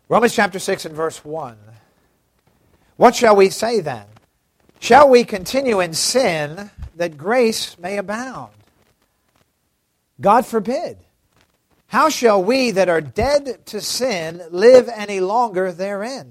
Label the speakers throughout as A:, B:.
A: Romans chapter 6 and verse 1. What shall we say then? Shall we continue in sin that grace may abound? God forbid. How shall we that are dead to sin live any longer therein?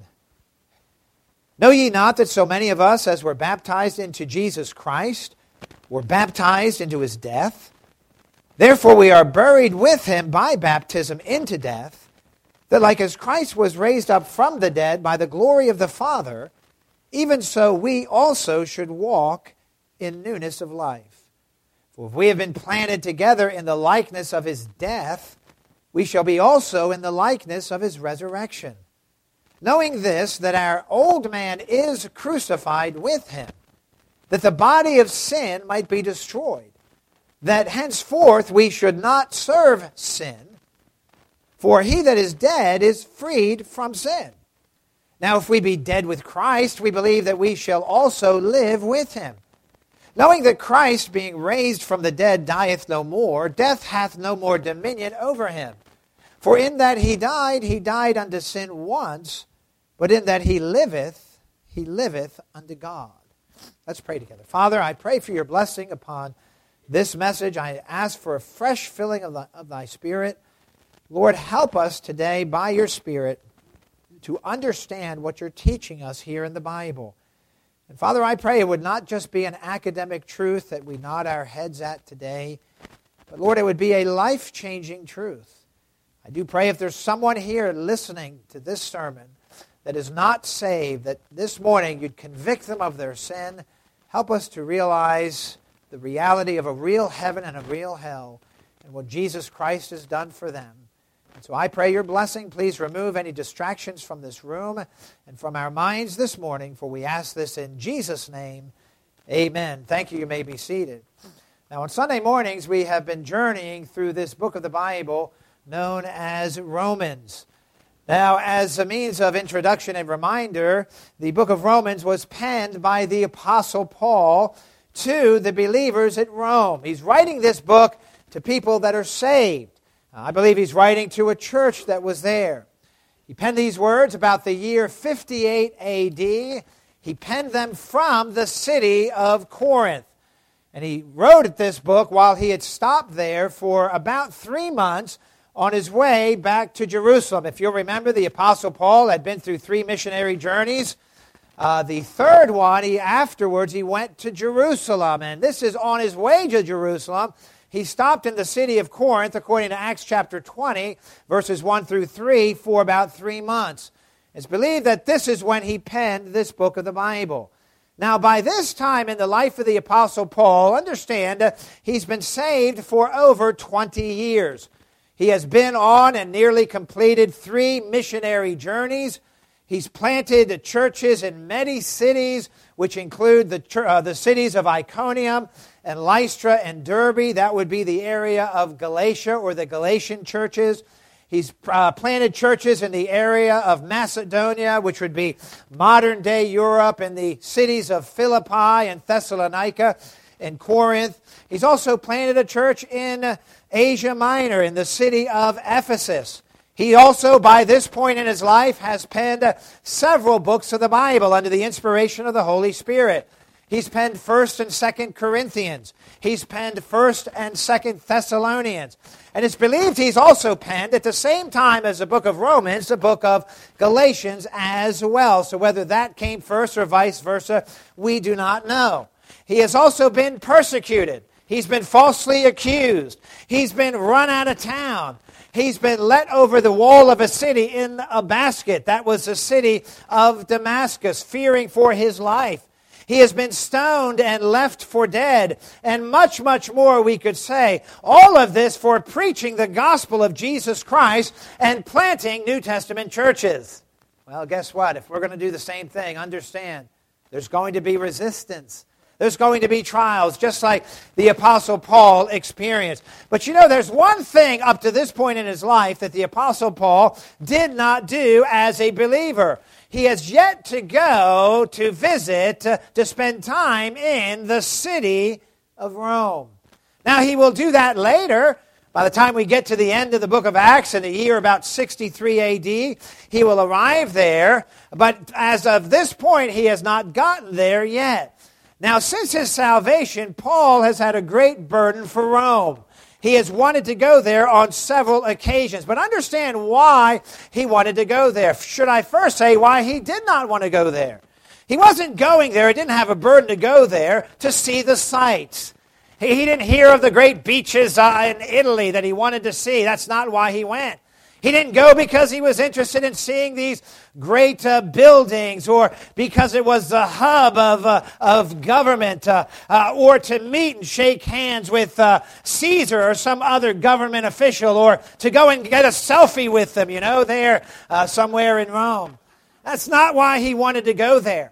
A: Know ye not that so many of us as were baptized into Jesus Christ were baptized into his death? Therefore we are buried with him by baptism into death, that like as Christ was raised up from the dead by the glory of the Father, even so we also should walk in newness of life. For if we have been planted together in the likeness of his death, we shall be also in the likeness of his resurrection. Knowing this, that our old man is crucified with him, that the body of sin might be destroyed, that henceforth we should not serve sin, for he that is dead is freed from sin. Now if we be dead with Christ, we believe that we shall also live with him. Knowing that Christ, being raised from the dead, dieth no more, death hath no more dominion over him. For in that he died unto sin once, but in that he liveth unto God. Let's pray together. Father, I pray for your blessing upon this message. I ask for a fresh filling of thy Spirit. Lord, help us today by your Spirit to understand what you're teaching us here in the Bible. And Father, I pray it would not just be an academic truth that we nod our heads at today, but Lord, it would be a life-changing truth. I do pray if there's someone here listening to this sermon that is not saved, that this morning you'd convict them of their sin. Help us to realize the reality of a real heaven and a real hell and what Jesus Christ has done for them. And so I pray your blessing. Please remove any distractions from this room and from our minds this morning, for we ask this in Jesus' name. Amen. Thank you. You may be seated. Now, on Sunday mornings, we have been journeying through this book of the Bible known as Romans. Now, as a means of introduction and reminder, the book of Romans was penned by the Apostle Paul to the believers at Rome. He's writing this book to people that are saved. I believe he's writing to a church that was there. He penned these words about the year 58 A.D. He penned them from the city of Corinth. And he wrote this book while he had stopped there for about 3 months on his way back to Jerusalem. If you'll remember, the Apostle Paul had been through 3 missionary journeys. The third one, afterwards, he went to Jerusalem. And this is on his way to Jerusalem. He stopped in the city of Corinth, according to Acts chapter 20, verses 1 through 3, for about 3 months. It's believed that this is when he penned this book of the Bible. Now, by this time in the life of the Apostle Paul, understand, he's been saved for over 20 years. He has been on and nearly completed 3 missionary journeys. He's planted churches in many cities, which include the cities of Iconium and Lystra and Derbe. That would be the area of Galatia or the Galatian churches. He's planted churches in the area of Macedonia, which would be modern-day Europe, and the cities of Philippi and Thessalonica and Corinth. He's also planted a church in Asia Minor, in the city of Ephesus. He also, by this point in his life, has penned several books of the Bible under the inspiration of the Holy Spirit. He's penned 1st and 2nd Corinthians. He's penned 1st and 2nd Thessalonians. And it's believed he's also penned, at the same time as the book of Romans, the book of Galatians as well. So whether that came first or vice versa, we do not know. He has also been persecuted. He's been falsely accused. He's been run out of town. He's been let over the wall of a city in a basket. That was the city of Damascus, fearing for his life. He has been stoned and left for dead, and much, much more we could say. All of this for preaching the gospel of Jesus Christ and planting New Testament churches. Well, guess what? If we're going to do the same thing, understand, there's going to be resistance. There's going to be trials, just like the Apostle Paul experienced. But you know, there's one thing up to this point in his life that the Apostle Paul did not do as a believer. He has yet to go to visit, to spend time in the city of Rome. Now, he will do that later, By the time we get to the end of the book of Acts in the year about 63 A.D., he will arrive there. But as of this point, he has not gotten there yet. Now, since his salvation, Paul has had a great burden for Rome. He has wanted to go there on several occasions. But understand why he wanted to go there. Should I first say why he did not want to go there? He wasn't going there, he didn't have a burden to go there to see the sights. He didn't hear of the great beaches in Italy that he wanted to see. That's not why he went. He didn't go because he was interested in seeing these great buildings, or because it was the hub of government, or to meet and shake hands with Caesar or some other government official, or to go and get a selfie with them, there somewhere in Rome. That's not why he wanted to go there.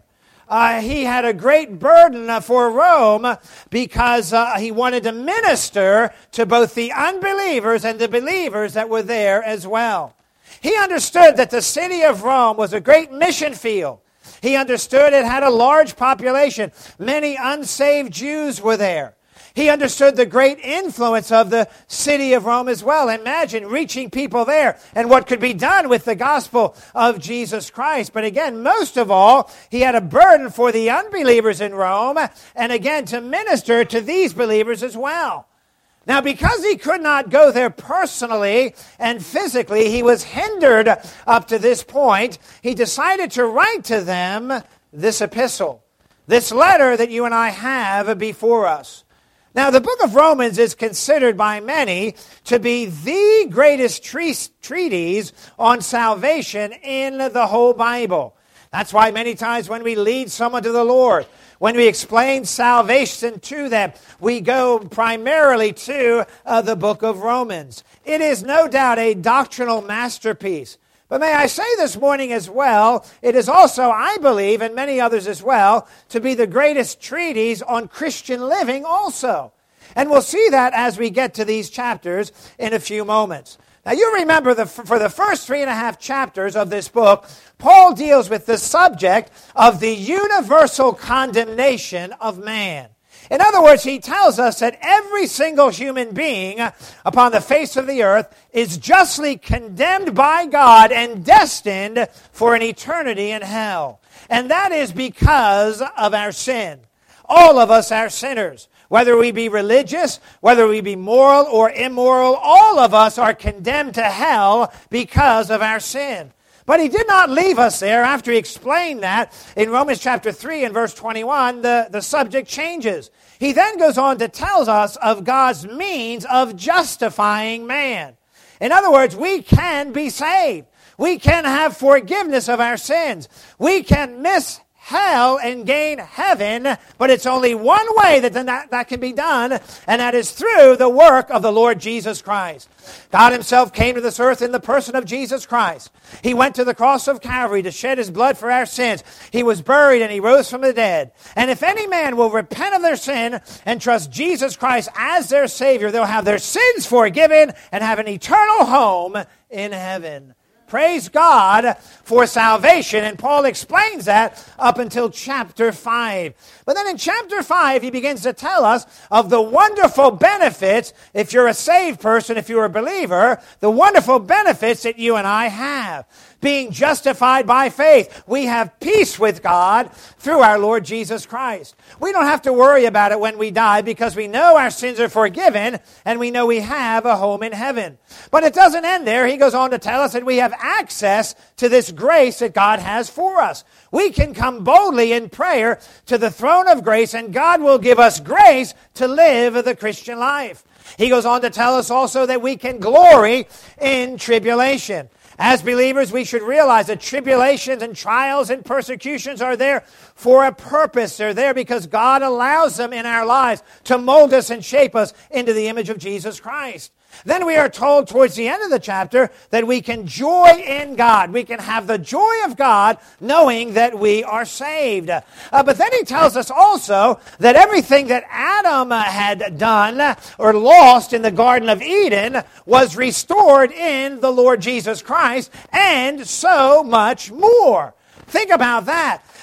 A: He had a great burden for Rome because he wanted to minister to both the unbelievers and the believers that were there as well. He understood that the city of Rome was a great mission field. He understood it had a large population. Many unsaved Jews were there. He understood the great influence of the city of Rome as well. Imagine reaching people there and what could be done with the gospel of Jesus Christ. But again, most of all, he had a burden for the unbelievers in Rome, and again, to minister to these believers as well. Now, because he could not go there personally and physically, he was hindered up to this point. He decided to write to them this epistle, this letter that you and I have before us. Now, the book of Romans is considered by many to be the greatest treatise on salvation in the whole Bible. That's why many times when we lead someone to the Lord, when we explain salvation to them, we go primarily to the book of Romans. It is no doubt a doctrinal masterpiece. But may I say this morning as well, it is also, I believe, and many others as well, to be the greatest treatise on Christian living also. And we'll see that as we get to these chapters in a few moments. Now you remember for the first 3.5 chapters of this book, Paul deals with the subject of the universal condemnation of man. In other words, he tells us that every single human being upon the face of the earth is justly condemned by God and destined for an eternity in hell. And that is because of our sin. All of us are sinners. Whether we be religious, whether we be moral or immoral, all of us are condemned to hell because of our sin. But he did not leave us there. After he explained that, in Romans chapter 3 and verse 21, the subject changes. He then goes on to tell us of God's means of justifying man. In other words, we can be saved. We can have forgiveness of our sins. We can miss hell and gain heaven, but it's only one way that can be done, and that is through the work of the Lord Jesus Christ. God himself came to this earth in the person of Jesus Christ. He went to the cross of Calvary to shed his blood for our sins. He was buried and he rose from the dead. And if any man will repent of their sin and trust Jesus Christ as their Savior, they'll have their sins forgiven and have an eternal home in heaven. Praise God for salvation. And Paul explains that up until chapter 5. But then in chapter 5, he begins to tell us of the wonderful benefits, if you're a saved person, if you're a believer, the wonderful benefits that you and I have. Being justified by faith, we have peace with God through our Lord Jesus Christ. We don't have to worry about it when we die because we know our sins are forgiven and we know we have a home in heaven. But it doesn't end there. He goes on to tell us that we have access to this grace that God has for us. We can come boldly in prayer to the throne of grace, and God will give us grace to live the Christian life. He goes on to tell us also that we can glory in tribulation. As believers, we should realize that tribulations and trials and persecutions are there for a purpose. They're there because God allows them in our lives to mold us and shape us into the image of Jesus Christ. Then we are told towards the end of the chapter that we can joy in God. We can have the joy of God knowing that we are saved. But then he tells us also that everything that Adam had done or lost in the Garden of Eden was restored in the Lord Jesus Christ, and so much more. Think about that.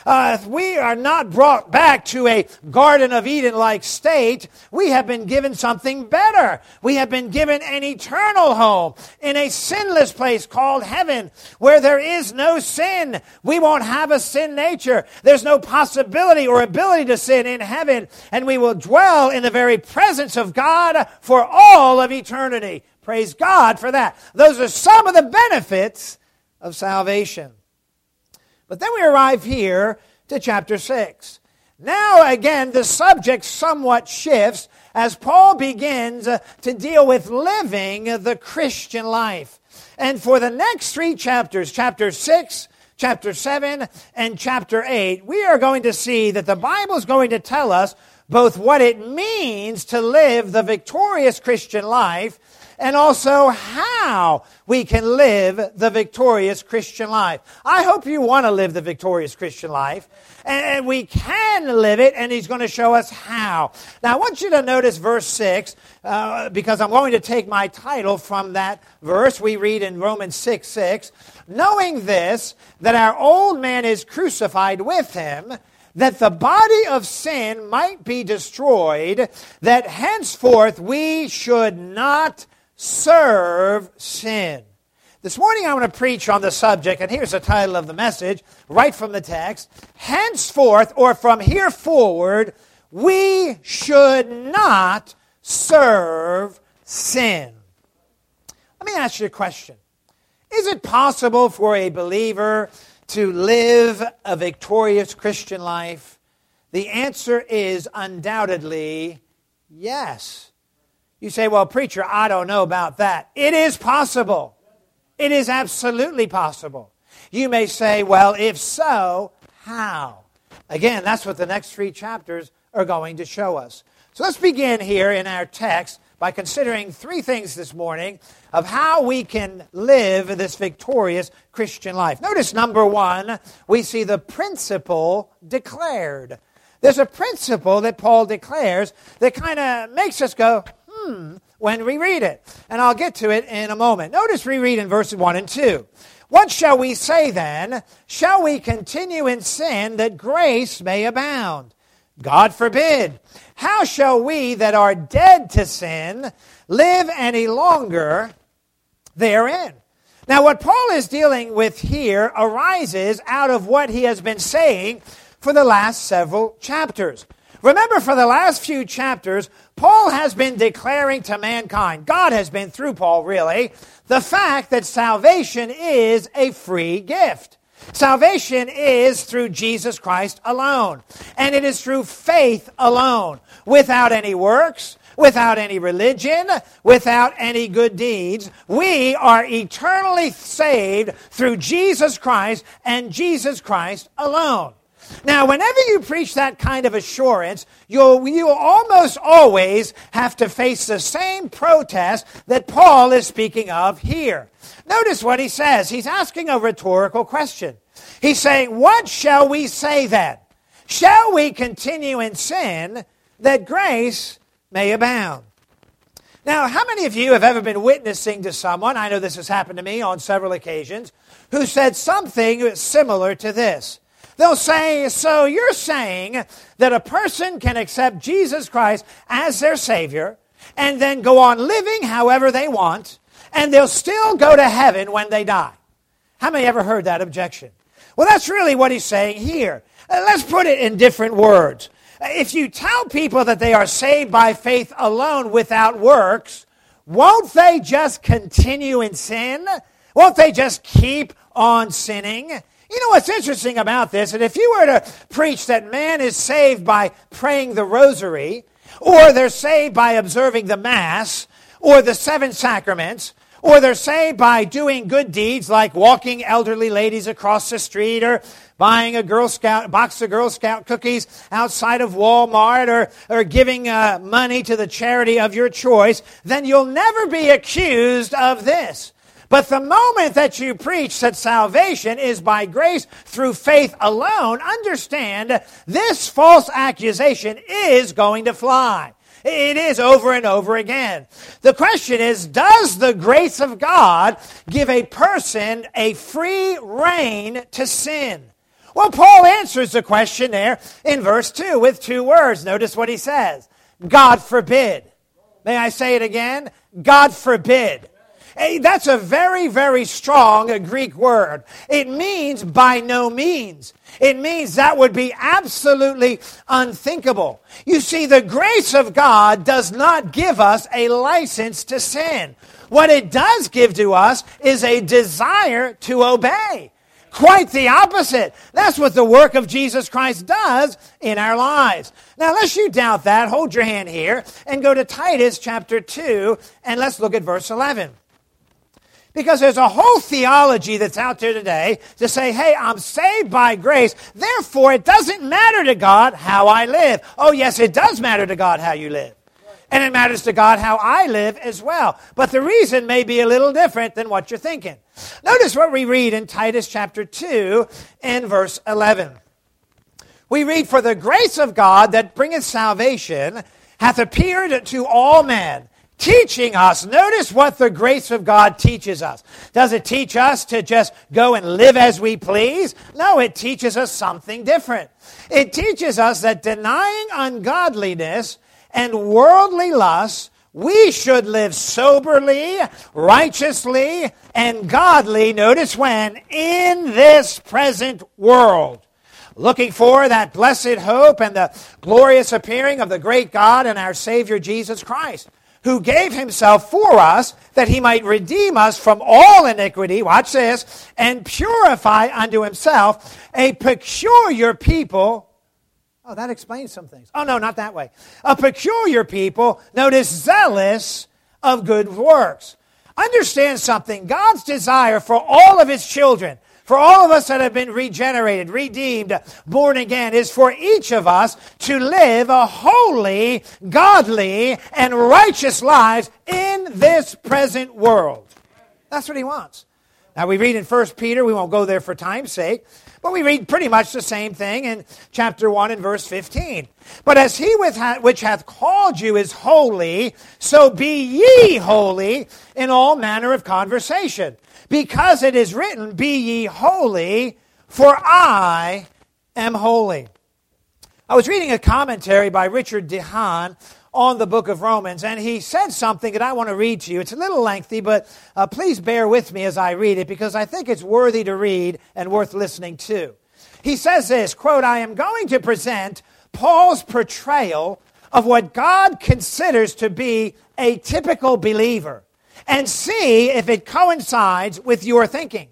A: We are not brought back to a Garden of Eden-like state. We have been given something better. We have been given an eternal home in a sinless place called heaven, where there is no sin. We won't have a sin nature. There's no possibility or ability to sin in heaven, and we will dwell in the very presence of God for all of eternity. Praise God for that. Those are some of the benefits of salvation. But then we arrive here to chapter 6. Now again, the subject somewhat shifts as Paul begins to deal with living the Christian life. And for the next 3 chapters, chapter 6, chapter 7, and chapter 8, we are going to see that the Bible is going to tell us both what it means to live the victorious Christian life and also how we can live the victorious Christian life. I hope you want to live the victorious Christian life, and we can live it, and he's going to show us how. Now, I want you to notice verse 6, because I'm going to take my title from that verse. We read in Romans 6:6, knowing this, that our old man is crucified with him, that the body of sin might be destroyed, that henceforth we should not serve sin. This morning I want to preach on the subject, and here's the title of the message, right from the text. Henceforth, or from here forward, we should not serve sin. Let me ask you a question. Is it possible for a believer to live a victorious Christian life? The answer is undoubtedly yes. You say, well, preacher, I don't know about that. It is possible. It is absolutely possible. You may say, well, if so, how? Again, that's what the next 3 chapters are going to show us. So let's begin here in our text by considering 3 things this morning of how we can live this victorious Christian life. Notice number 1, we see the principle declared. There's a principle that Paul declares that kind of makes us go, when we read it. And I'll get to it in a moment. Notice we read in verses 1 and 2. What shall we say then? Shall we continue in sin that grace may abound? God forbid. How shall we that are dead to sin live any longer therein? Now what Paul is dealing with here arises out of what he has been saying for the last several chapters. Remember, for the last few chapters, Paul has been declaring to mankind, God has been through Paul really, the fact that salvation is a free gift. Salvation is through Jesus Christ alone. And it is through faith alone, without any works, without any religion, without any good deeds. We are eternally saved through Jesus Christ and Jesus Christ alone. Now, whenever you preach that kind of assurance, you almost always have to face the same protest that Paul is speaking of here. Notice what he says. He's asking a rhetorical question. He's saying, what shall we say then? Shall we continue in sin that grace may abound? Now, how many of you have ever been witnessing to someone, I know this has happened to me on several occasions, who said something similar to this? They'll say, so you're saying that a person can accept Jesus Christ as their Savior and then go on living however they want, and they'll still go to heaven when they die. How many ever heard that objection? Well, that's really what he's saying here. Let's put it in different words. If you tell people that they are saved by faith alone without works, won't they just continue in sin? Won't they just keep on sinning? You know what's interesting about this? And if you were to preach that man is saved by praying the rosary, or they're saved by observing the Mass, or the 7 sacraments, or they're saved by doing good deeds like walking elderly ladies across the street, or buying a box of Girl Scout cookies outside of Walmart, or giving money to the charity of your choice, then you'll never be accused of this. But the moment that you preach that salvation is by grace through faith alone, understand this false accusation is going to fly. It is over and over again. The question is, does the grace of God give a person a free rein to sin? Well, Paul answers the question there in verse 2 with 2 words. Notice what he says. God forbid. May I say it again? God forbid. Hey, that's a very, very strong Greek word. It means by no means. It means that would be absolutely unthinkable. You see, the grace of God does not give us a license to sin. What it does give to us is a desire to obey. Quite the opposite. That's what the work of Jesus Christ does in our lives. Now, unless you doubt that, hold your hand here and go to Titus chapter 2, and let's look at verse 11. Because there's a whole theology that's out there today to say, hey, I'm saved by grace, therefore it doesn't matter to God how I live. Oh, yes, it does matter to God how you live. And it matters to God how I live as well. But the reason may be a little different than what you're thinking. Notice what we read in Titus chapter 2 and verse 11. We read, for the grace of God that bringeth salvation hath appeared to all men, teaching us. Notice what the grace of God teaches us. Does it teach us to just go and live as we please? No, it teaches us something different. It teaches us that denying ungodliness and worldly lusts, we should live soberly, righteously, and godly, notice when, in this present world, looking for that blessed hope and the glorious appearing of the great God and our Savior Jesus Christ, who gave himself for us that he might redeem us from all iniquity, watch this, and purify unto himself a peculiar people. Oh, that explains some things. Oh, no, not that way. A peculiar people, notice, zealous of good works. Understand something. God's desire for all of his children, for all of us that have been regenerated, redeemed, born again, is for each of us to live a holy, godly, and righteous lives in this present world. That's what he wants. Now, we read in 1 Peter, we won't go there for time's sake, but we read pretty much the same thing in chapter 1 and verse 15. But as he which hath called you is holy, so be ye holy in all manner of conversation. Because it is written, be ye holy, for I am holy. I was reading a commentary by Richard DeHaan on the book of Romans, and he said something that I want to read to you. It's a little lengthy, but please bear with me as I read it, because I think it's worthy to read and worth listening to. He says this, quote, I am going to present Paul's portrayal of what God considers to be a typical believer, and see if it coincides with your thinking.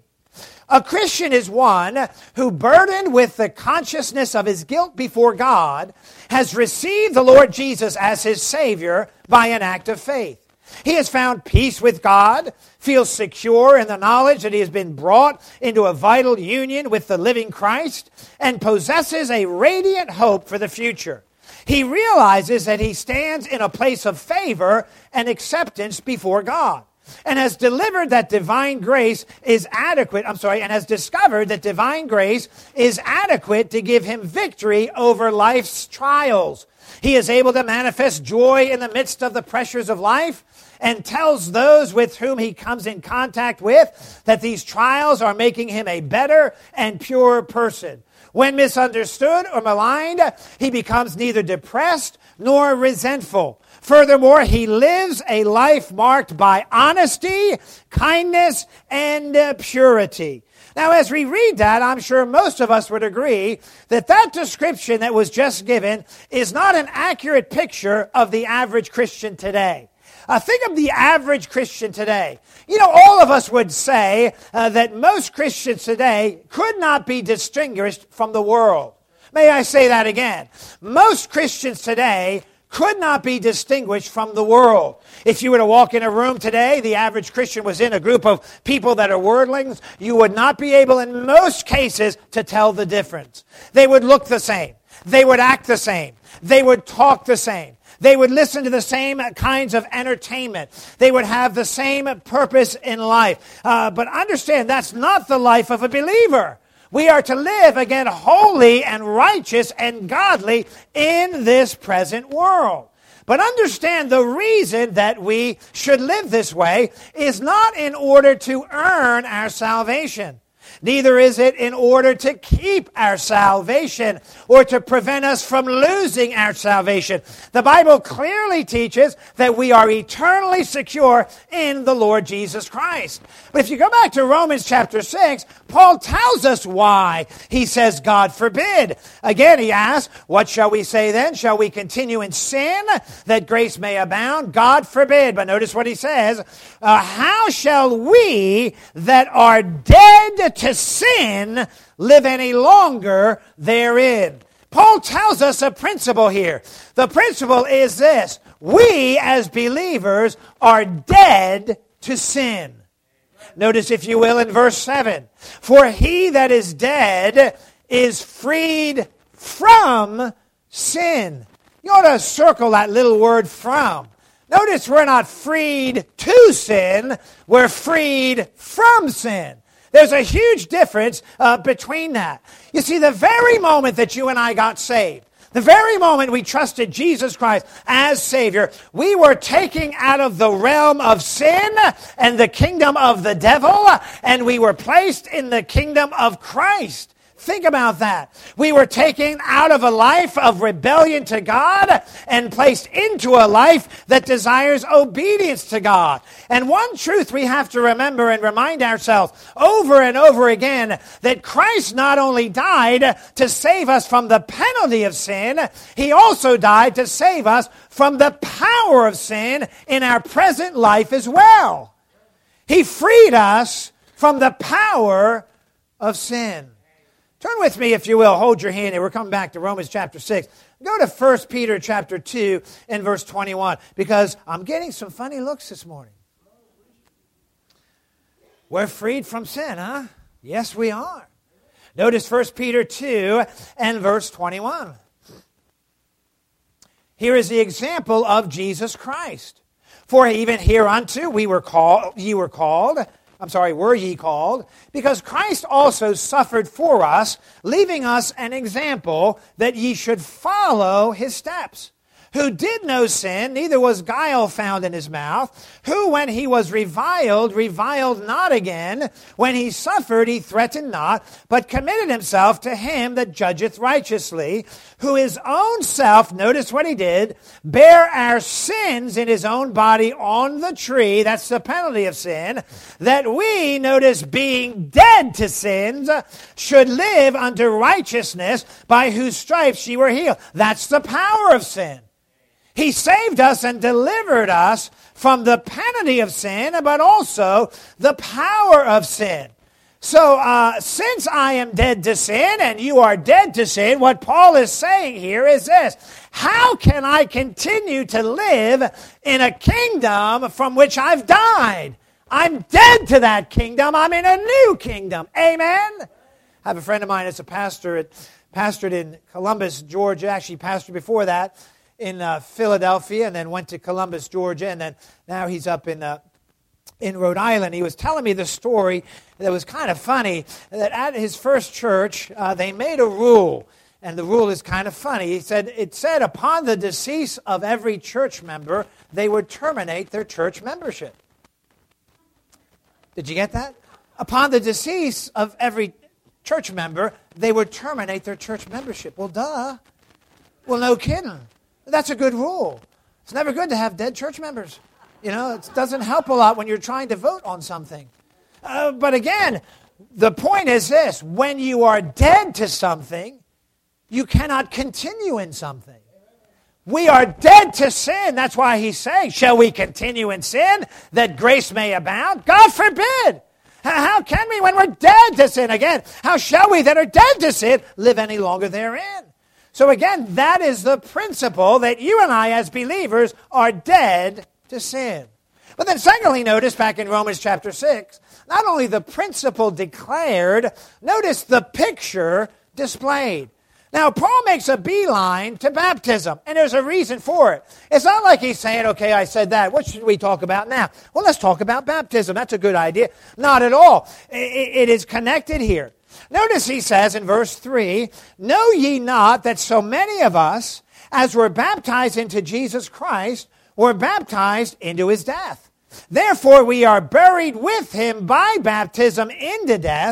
A: A Christian is one who, burdened with the consciousness of his guilt before God, has received the Lord Jesus as his Savior by an act of faith. He has found peace with God, feels secure in the knowledge that he has been brought into a vital union with the living Christ, and possesses a radiant hope for the future. He realizes that he stands in a place of favor and acceptance before God, and has delivered that divine grace is adequate, and has discovered that divine grace is adequate to give him victory over life's trials. He is able to manifest joy in the midst of the pressures of life, and tells those with whom he comes in contact with that these trials are making him a better and purer person. When misunderstood or maligned, he becomes neither depressed nor resentful. Furthermore, he lives a life marked by honesty, kindness, and purity. Now, as we read that, I'm sure most of us would agree that that description that was just given is not an accurate picture of the average Christian today. Think of the average Christian today. You know, all of us would say that most Christians today could not be distinguished from the world. May I say that again? Most Christians today could not be distinguished from the world. If you were to walk in a room today, the average Christian was in a group of people that are worldlings, you would not be able in most cases to tell the difference. They would look the same. They would act the same. They would talk the same. They would listen to the same kinds of entertainment. They would have the same purpose in life. But understand, that's not the life of a believer. We are to live, again, holy and righteous and godly in this present world. But understand, the reason that we should live this way is not in order to earn our salvation. neither is it in order to keep our salvation or to prevent us from losing our salvation. The Bible clearly teaches that we are eternally secure in the Lord Jesus Christ. But if you go back to Romans chapter 6, Paul tells us why. He says, God forbid. Again, he asks, what shall we say then? Shall we continue in sin that grace may abound? God forbid. But notice what he says. How shall we that are dead to sin live any longer therein? Paul tells us a principle here. The principle is this. We as believers are dead to sin. Notice, if you will, in verse 7. For he that is dead is freed from sin. You ought to circle that little word from. Notice we're not freed to sin. We're freed from sin. There's a huge difference between that. You see, the very moment that you and I got saved, the very moment we trusted Jesus Christ as Savior, we were taken out of the realm of sin and the kingdom of the devil, and we were placed in the kingdom of Christ. Think about that. We were taken out of a life of rebellion to God and placed into a life that desires obedience to God. And one truth we have to remember and remind ourselves over and over again, that Christ not only died to save us from the penalty of sin, He also died to save us from the power of sin in our present life as well. He freed us from the power of sin. Turn with me, if you will. Hold your hand here. We're coming back to Romans chapter 6. Go to 1 Peter chapter 2 and verse 21, because I'm getting some funny looks this morning. We're freed from sin, huh? Yes, we are. Notice 1 Peter 2 and verse 21. Here is the example of Jesus Christ. For even hereunto were ye called, because Christ also suffered for us, leaving us an example that ye should follow his steps. Who did no sin, neither was guile found in his mouth, who when he was reviled not again, when he suffered he threatened not, but committed himself to him that judgeth righteously, who his own self, notice what he did, bare our sins in his own body on the tree, that's the penalty of sin, that we, notice, being dead to sins, should live unto righteousness, by whose stripes ye were healed. That's the power of sin. He saved us and delivered us from the penalty of sin, but also the power of sin. So, since I am dead to sin and you are dead to sin, what Paul is saying here is this. How can I continue to live in a kingdom from which I've died? I'm dead to that kingdom. I'm in a new kingdom. Amen? I have a friend of mine that's a pastor, pastored in Columbus, Georgia. Actually pastored before that in Philadelphia, and then went to Columbus, Georgia, and then now he's up in Rhode Island. He was telling me the story that was kind of funny, that at his first church, they made a rule, and the rule is kind of funny. It said upon the decease of every church member, they would terminate their church membership. Did you get that? Upon the decease of every church member, they would terminate their church membership. Well, duh. Well, no kidding. That's a good rule. It's never good to have dead church members. You know, it doesn't help a lot when you're trying to vote on something. But again, the point is this. When you are dead to something, you cannot continue in something. We are dead to sin. That's why he's saying, shall we continue in sin that grace may abound? God forbid. How can we when we're dead to sin? Again, how shall we that are dead to sin live any longer therein? So again, that is the principle, that you and I as believers are dead to sin. But then secondly, notice back in Romans chapter 6, not only the principle declared, notice the picture displayed. Now, Paul makes a beeline to baptism, and there's a reason for it. It's not like he's saying, okay, I said that. What should we talk about now? Well, let's talk about baptism. That's a good idea. Not at all. It is connected here. Notice he says in verse 3, know ye not that so many of us, as were baptized into Jesus Christ, were baptized into his death? Therefore we are buried with him by baptism into death,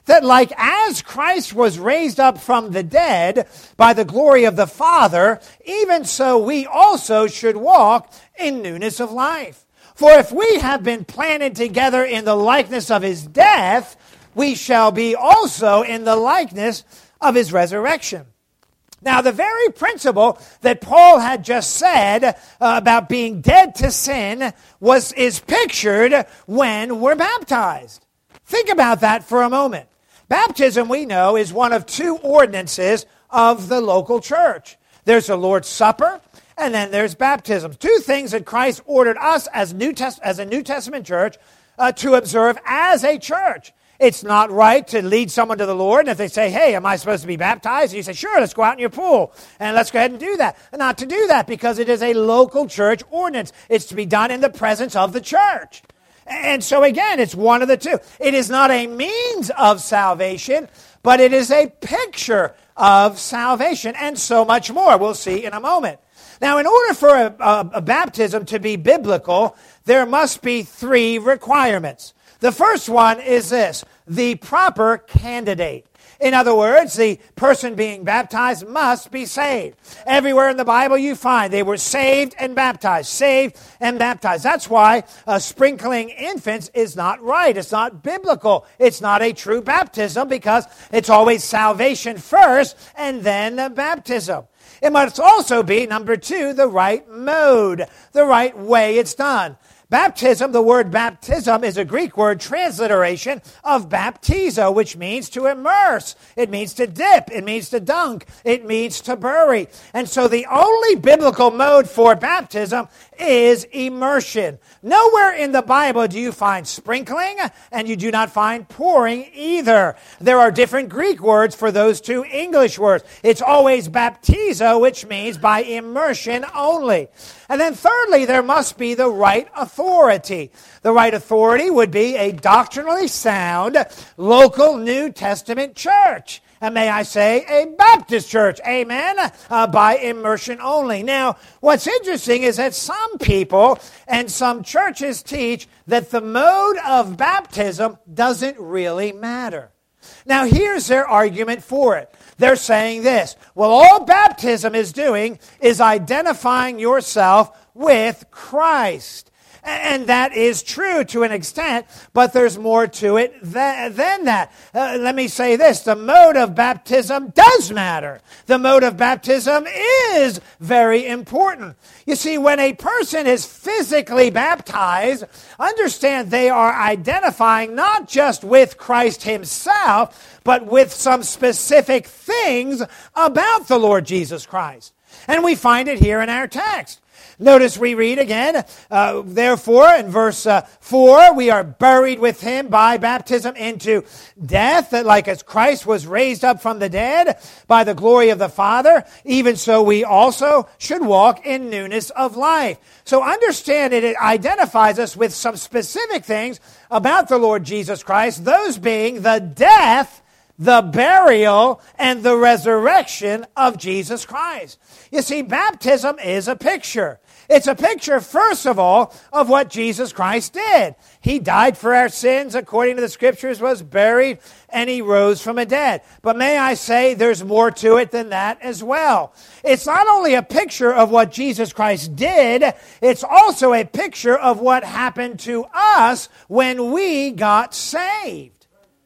A: that like as Christ was raised up from the dead by the glory of the Father, even so we also should walk in newness of life. For if we have been planted together in the likeness of his death, we shall be also in the likeness of his resurrection. Now, the very principle that Paul had just said about being dead to sin is pictured when we're baptized. Think about that for a moment. Baptism, we know, is one of two ordinances of the local church. There's the Lord's Supper, and then there's baptism. Two things that Christ ordered us as a New Testament church to observe as a church. It's not right to lead someone to the Lord, and if they say, hey, am I supposed to be baptized? And you say, sure, let's go out in your pool, and let's go ahead and do that. And not to do that, because it is a local church ordinance. It's to be done in the presence of the church. And so again, it's one of the two. It is not a means of salvation, but it is a picture of salvation, and so much more. We'll see in a moment. Now, in order for a baptism to be biblical, there must be three requirements. The first one is this: the proper candidate. In other words, the person being baptized must be saved. Everywhere in the Bible you find they were saved and baptized, saved and baptized. That's why sprinkling infants is not right. It's not biblical. It's not a true baptism, because it's always salvation first and then baptism. It must also be, number two, the right mode, the right way it's done. Baptism, the word baptism, is a Greek word transliteration of baptizo, which means to immerse. It means to dip. It means to dunk. It means to bury. And so the only biblical mode for baptism is immersion. Nowhere in the Bible do you find sprinkling, and you do not find pouring either. There are different Greek words for those two English words. It's always baptizo, which means by immersion only. And then thirdly, there must be the right authority. The right authority would be a doctrinally sound local New Testament church. And may I say, a Baptist church, amen, by immersion only. Now, what's interesting is that some people and some churches teach that the mode of baptism doesn't really matter. Now, here's their argument for it. They're saying this: well, all baptism is doing is identifying yourself with Christ. And that is true to an extent, but there's more to it than that. Let me say this: the mode of baptism does matter. The mode of baptism is very important. You see, when a person is physically baptized, understand they are identifying not just with Christ himself, but with some specific things about the Lord Jesus Christ. And we find it here in our text. Notice we read again, therefore, in verse 4, we are buried with him by baptism into death, that like as Christ was raised up from the dead by the glory of the Father, even so we also should walk in newness of life. So understand it identifies us with some specific things about the Lord Jesus Christ, those being the death, the burial, and the resurrection of Jesus Christ. You see, baptism is a picture. It's a picture, first of all, of what Jesus Christ did. He died for our sins, according to the Scriptures, was buried, and he rose from the dead. But may I say, there's more to it than that as well. It's not only a picture of what Jesus Christ did, it's also a picture of what happened to us when we got saved.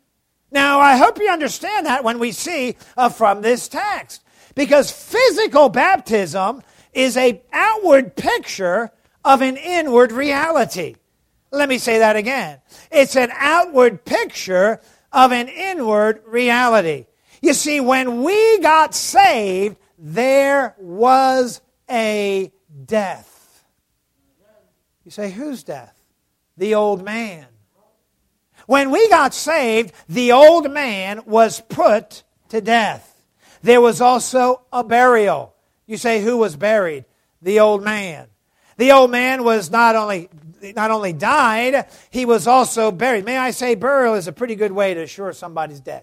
A: Now, I hope you understand that when we see from this text. Because physical baptism is an outward picture of an inward reality. Let me say that again. It's an outward picture of an inward reality. You see, when we got saved, there was a death. You say, whose death? The old man. When we got saved, the old man was put to death. There was also a burial. You say, who was buried? The old man. The old man was not only died, he was also buried. May I say, burial is a pretty good way to assure somebody's dead.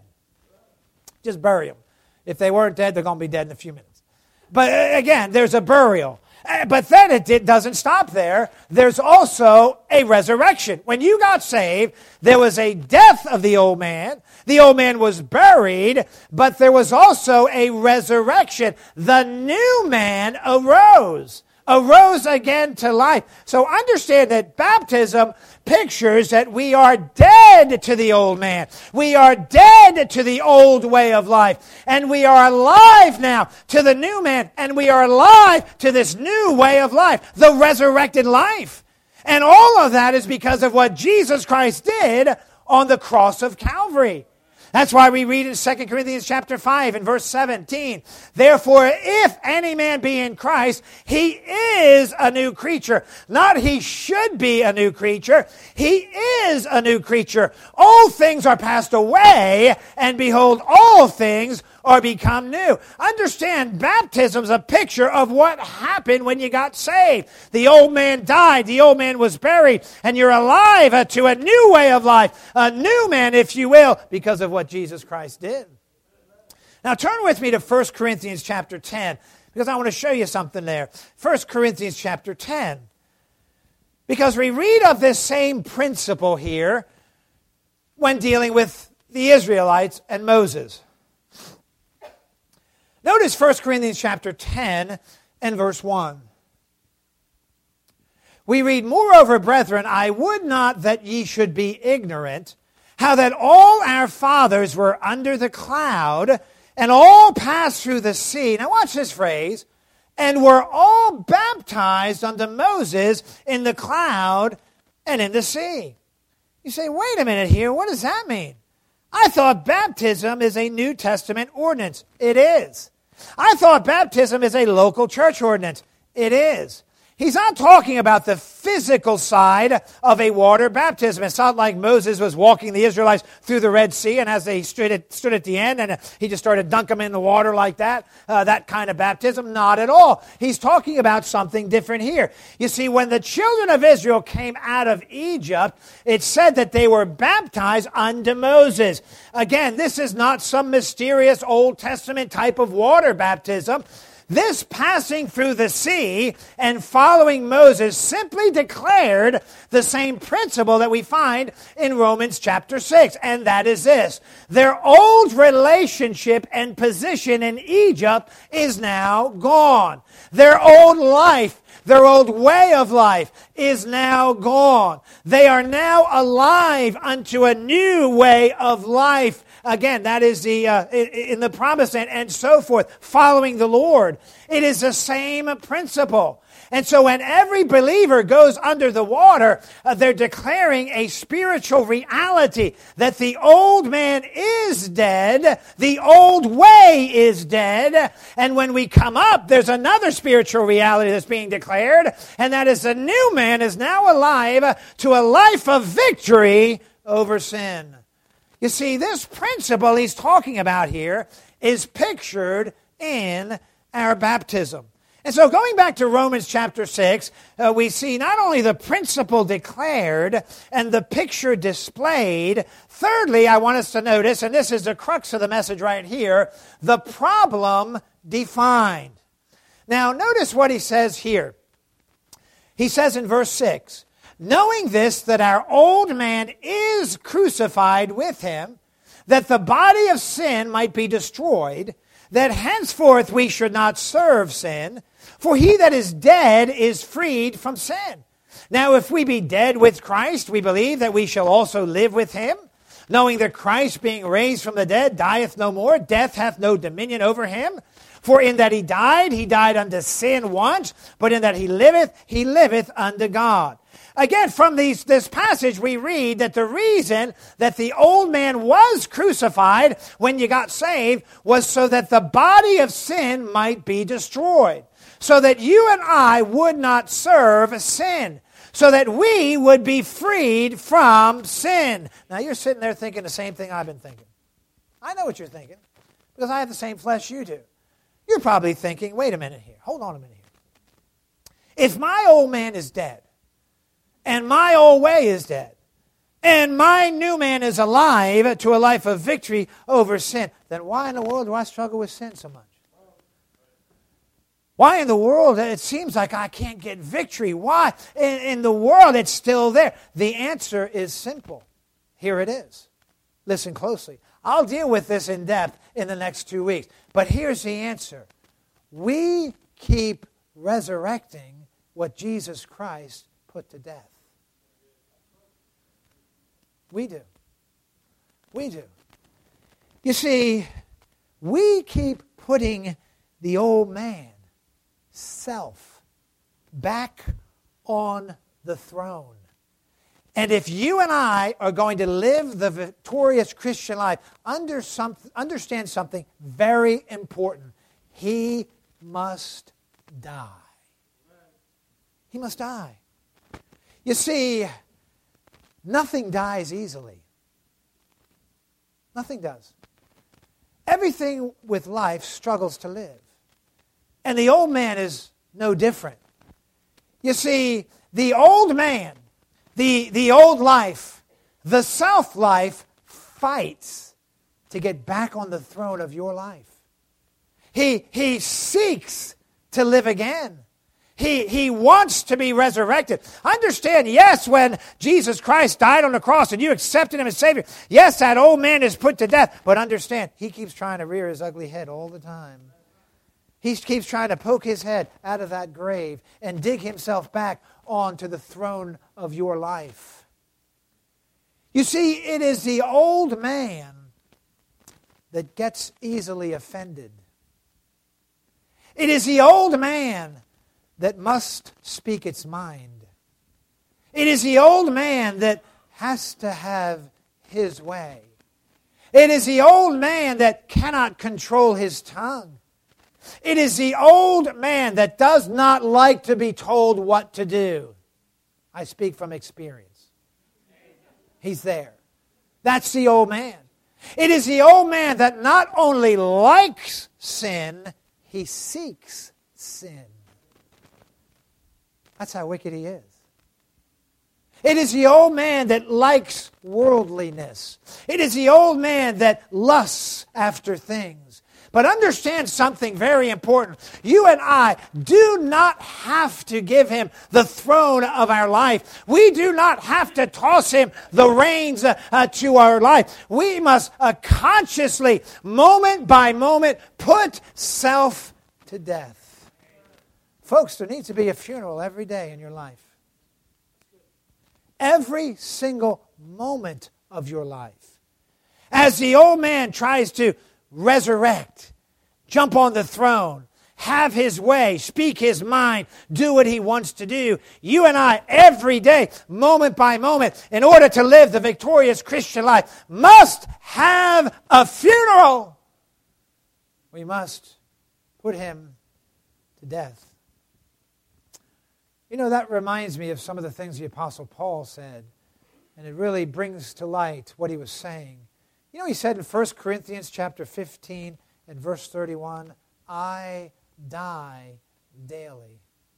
A: Just bury them. If they weren't dead, they're going to be dead in a few minutes. But again, there's a burial. But then it doesn't stop there. There's also a resurrection. When you got saved, there was a death of the old man. The old man was buried, but there was also a resurrection. The new man arose again to life. So understand that baptism pictures that we are dead to the old man. We are dead to the old way of life. And we are alive now to the new man. And we are alive to this new way of life, the resurrected life. And all of that is because of what Jesus Christ did on the cross of Calvary. That's why we read in 2 Corinthians chapter 5 and verse 17, therefore, if any man be in Christ, he is a new creature. Not he should be a new creature. He is a new creature. All things are passed away, and behold, all things are become new. Understand, baptism is a picture of what happened when you got saved. The old man died, the old man was buried, and you're alive to a new way of life, a new man, if you will, because of what Jesus Christ did. Now turn with me to 1 Corinthians chapter 10, because I want to show you something there. 1 Corinthians chapter 10. Because we read of this same principle here when dealing with the Israelites and Moses. Notice 1 Corinthians chapter 10 and verse 1. We read, moreover, brethren, I would not that ye should be ignorant, how that all our fathers were under the cloud, and all passed through the sea. Now watch this phrase. And were all baptized unto Moses in the cloud and in the sea. You say, wait a minute here, what does that mean? I thought baptism is a New Testament ordinance. It is. I thought baptism is a local church ordinance. It is. He's not talking about the physical side of a water baptism. It's not like Moses was walking the Israelites through the Red Sea, and as they stood at the end, and he just started dunking them in the water like that. That kind of baptism, not at all. He's talking about something different here. You see, when the children of Israel came out of Egypt, it said that they were baptized unto Moses. Again, this is not some mysterious Old Testament type of water baptism. This passing through the sea and following Moses simply declared the same principle that we find in Romans chapter 6, and that is this. Their old relationship and position in Egypt is now gone. Their old life, their old way of life is now gone. They are now alive unto a new way of life. Again, that is in the promised land and so forth, following the Lord. It is the same principle. And so when every believer goes under the water, they're declaring a spiritual reality that the old man is dead, the old way is dead, and when we come up, there's another spiritual reality that's being declared, and that is the new man is now alive to a life of victory over sin. You see, this principle he's talking about here is pictured in our baptism. And so going back to Romans chapter 6, we see not only the principle declared and the picture displayed, thirdly, I want us to notice, and this is the crux of the message right here, the problem defined. Now, notice what he says here. He says in verse 6, knowing this, that our old man is crucified with him, that the body of sin might be destroyed, that henceforth we should not serve sin, for he that is dead is freed from sin. Now if we be dead with Christ, we believe that we shall also live with him, knowing that Christ being raised from the dead dieth no more, death hath no dominion over him. For in that he died unto sin once, but in that he liveth unto God. Again, from this passage, we read that the reason that the old man was crucified when you got saved was so that the body of sin might be destroyed. So that you and I would not serve sin. So that we would be freed from sin. Now, you're sitting there thinking the same thing I've been thinking. I know what you're thinking, because I have the same flesh you do. You're probably thinking, wait a minute here. Hold on a minute here. If my old man is dead, and my old way is dead, and my new man is alive to a life of victory over sin, then why in the world do I struggle with sin so much? Why in the world it seems like I can't get victory? Why in the world it's still there? The answer is simple. Here it is. Listen closely. I'll deal with this in depth in the next 2 weeks. But here's the answer. We keep resurrecting what Jesus Christ put to death. We do. We do. You see, we keep putting the old man, self, back on the throne. And if you and I are going to live the victorious Christian life, understand something very important. He must die. He must die. You see, nothing dies easily. Nothing does. Everything with life struggles to live. And the old man is no different. You see, the old man, the old life, the self-life fights to get back on the throne of your life. He seeks to live again. He wants to be resurrected. Understand, yes, when Jesus Christ died on the cross and you accepted Him as Savior, yes, that old man is put to death. But understand, he keeps trying to rear his ugly head all the time. He keeps trying to poke his head out of that grave and dig himself back onto the throne of your life. You see, it is the old man that gets easily offended. It is the old man that must speak its mind. It is the old man that has to have his way. It is the old man that cannot control his tongue. It is the old man that does not like to be told what to do. I speak from experience. He's there. That's the old man. It is the old man that not only likes sin, he seeks sin. That's how wicked he is. It is the old man that likes worldliness. It is the old man that lusts after things. But understand something very important. You and I do not have to give him the throne of our life. We do not have to toss him the reins to our life. We must consciously, moment by moment, put self to death. Folks, there needs to be a funeral every day in your life. Every single moment of your life. As the old man tries to resurrect, jump on the throne, have his way, speak his mind, do what he wants to do. You and I, every day, moment by moment, in order to live the victorious Christian life, must have a funeral. We must put him to death. You know, that reminds me of some of the things the Apostle Paul said, and it really brings to light what he was saying. You know, he said in 1 Corinthians chapter 15 and verse 31, I die daily.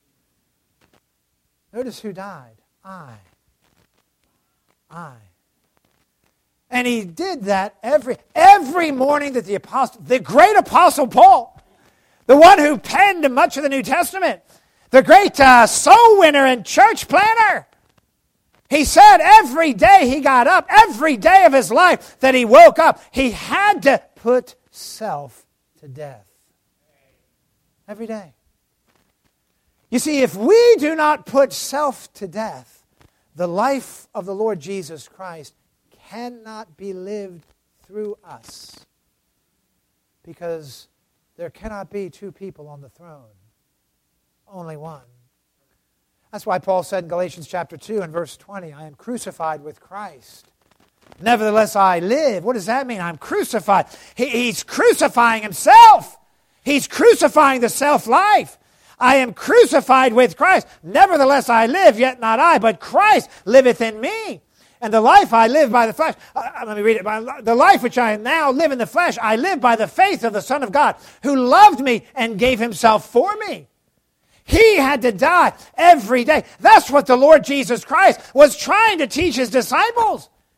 A: Notice who died. I. And he did that every morning that the great Apostle Paul, the one who penned much of the New Testament, the great soul winner and church planner, he said every day he got up, every day of his life that he woke up, he had to put self to death. Every day. You see, if we do not put self to death, the life of the Lord Jesus Christ cannot be lived through us. Because there cannot be two people on the throne. Only one. That's why Paul said in Galatians chapter 2 and verse 20, I am crucified with Christ. Nevertheless I live. What does that mean? I'm crucified. He's crucifying himself. He's crucifying the self-life. I am crucified with Christ. Nevertheless I live, yet not I, but Christ liveth in me. And the life I live by the flesh, let me read it. The life which I now live in the flesh, I live by the faith of the Son of God, who loved me and gave himself for me. He had to die every day. That's what the Lord Jesus Christ was trying to teach his disciples.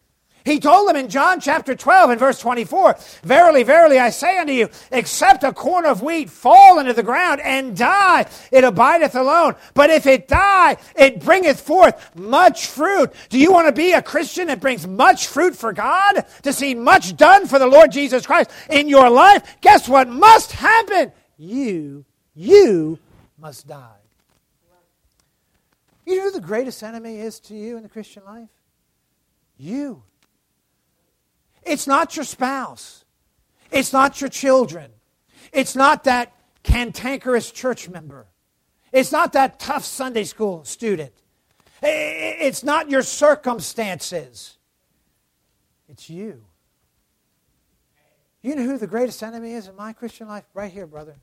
A: He told them in John chapter 12 and verse 24, "Verily, verily, I say unto you, except a corn of wheat fall into the ground and die, it abideth alone. But if it die, it bringeth forth much fruit." Do you want to be a Christian that brings much fruit for God? To see much done for the Lord Jesus Christ in your life? Guess what must happen? You must die. You know who the greatest enemy is to you in the Christian life? You. It's not your spouse. It's not your children. It's not that cantankerous church member. It's not that tough Sunday school student. It's not your circumstances. It's you. You know who the greatest enemy is in my Christian life? Right here, brother.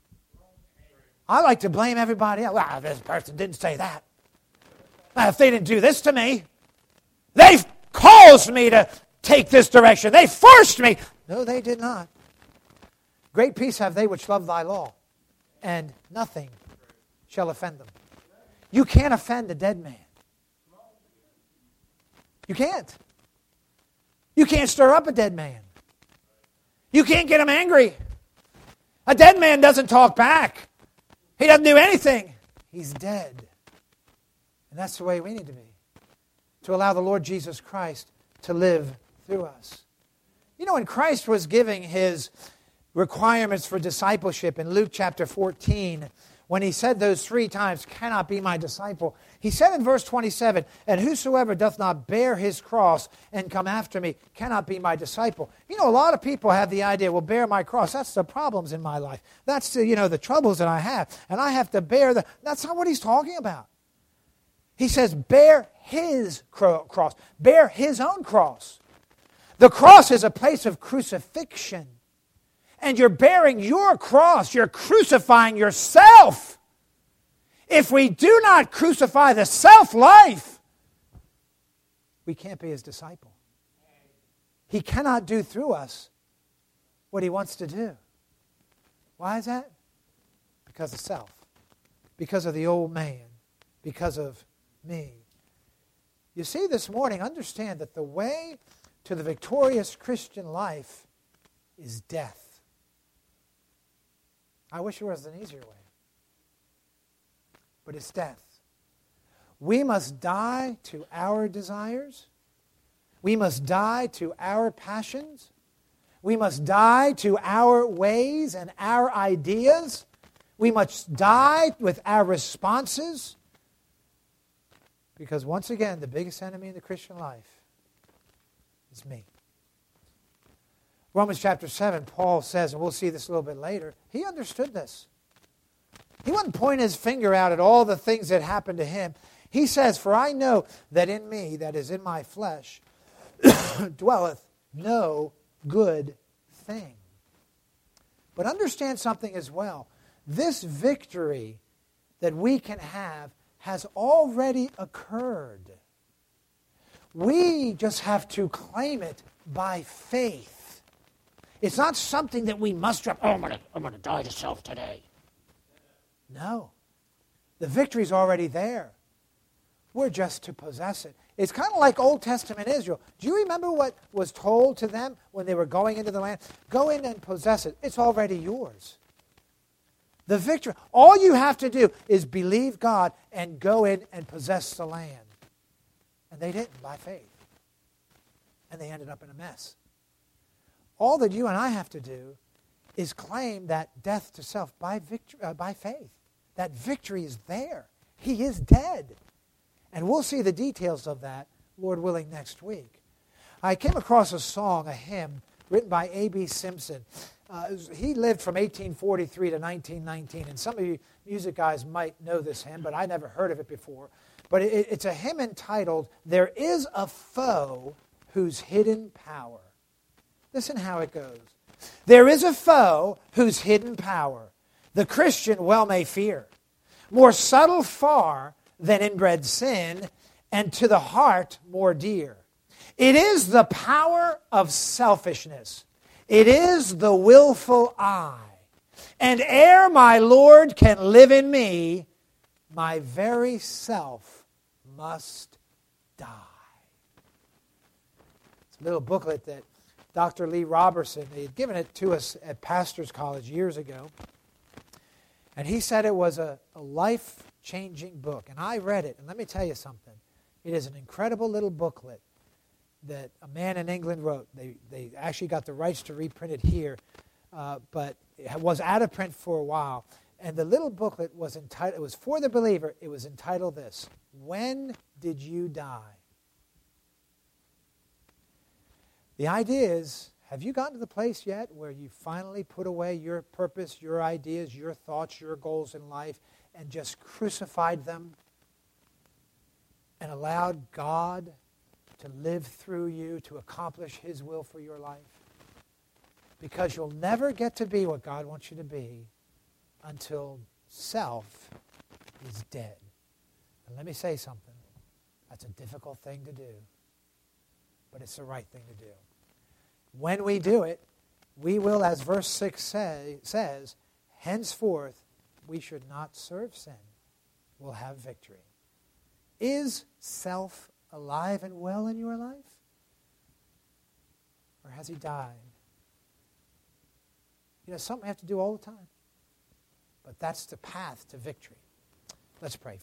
A: I like to blame everybody else. Well, this person didn't say that. Well, if they didn't do this to me, they've caused me to take this direction. They forced me. No, they did not. Great peace have they which love thy law, and nothing shall offend them. You can't offend a dead man. You can't. You can't stir up a dead man. You can't get him angry. A dead man doesn't talk back. He doesn't do anything. He's dead. And that's the way we need to be. To allow the Lord Jesus Christ to live through us. You know, when Christ was giving his requirements for discipleship in Luke chapter 14, when he said those 3 times, "cannot be my disciple," he said in verse 27, "And whosoever doth not bear his cross and come after me cannot be my disciple." You know, a lot of people have the idea, well, bear my cross. That's the problems in my life. That's the troubles that I have. And I have to bear the... That's not what he's talking about. He says, bear his cross. Bear his own cross. The cross is a place of crucifixion. And you're bearing your cross. You're crucifying yourself. If we do not crucify the self-life, we can't be his disciple. He cannot do through us what he wants to do. Why is that? Because of self. Because of the old man. Because of me. You see, this morning, understand that the way to the victorious Christian life is death. I wish there was an easier way. But it's death. We must die to our desires. We must die to our passions. We must die to our ways and our ideas. We must die with our responses. Because once again, the biggest enemy in the Christian life is me. Romans chapter 7, Paul says, and we'll see this a little bit later, he understood this. He wasn't pointing his finger out at all the things that happened to him. He says, "For I know that in me, that is in my flesh, dwelleth no good thing." But understand something as well. This victory that we can have has already occurred. We just have to claim it by faith. It's not something that we muster up, I'm going to die to self today. No. The victory's already there. We're just to possess it. It's kind of like Old Testament Israel. Do you remember what was told to them when they were going into the land? Go in and possess it. It's already yours. The victory, all you have to do is believe God and go in and possess the land. And they didn't by faith. And they ended up in a mess. All that you and I have to do is claim that death to self by faith. That victory is there. He is dead. And we'll see the details of that, Lord willing, next week. I came across a song, a hymn, written by A.B. Simpson. He lived from 1843 to 1919, and some of you music guys might know this hymn, but I never heard of it before. But it's a hymn entitled, "There is a Foe Whose Hidden Power." Listen how it goes. There is a foe whose hidden power the Christian well may fear, more subtle far than inbred sin, and to the heart more dear. It is the power of selfishness. It is the willful I. And ere my Lord can live in me, my very self must die. It's little booklet that Dr. Lee Robertson, they had given it to us at Pastor's College years ago. And he said it was a life-changing book. And I read it, and let me tell you something. It is an incredible little booklet that a man in England wrote. They actually got the rights to reprint it here, but it was out of print for a while. And the little booklet was entitled, it was for the believer, it was entitled this, When Did You Die? The idea is, have you gotten to the place yet where you finally put away your purpose, your ideas, your thoughts, your goals in life, and just crucified them and allowed God to live through you to accomplish His will for your life? Because you'll never get to be what God wants you to be until self is dead. And let me say something. That's a difficult thing to do, but it's the right thing to do. When we do it, we will, as verse 6 says, henceforth we should not serve sin. We'll have victory. Is self alive and well in your life? Or has he died? You know, something we have to do all the time. But that's the path to victory. Let's pray.